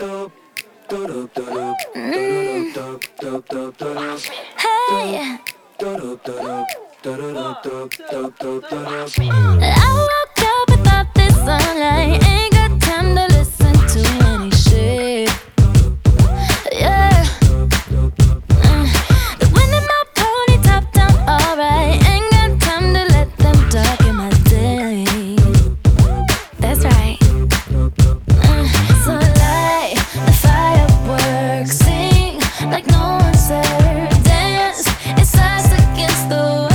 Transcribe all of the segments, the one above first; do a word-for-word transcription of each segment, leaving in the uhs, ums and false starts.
Hey. I woke up without this sunlight. Ain't got time to listen to any shit. Yeah. Mm. The wind in my pony top down, alright. Ain't got time to let them talk in my day. That's right. Mm. So light the fireworks, sing like no one's ever danced. It's us against the world.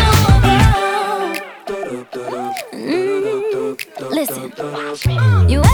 Listen, you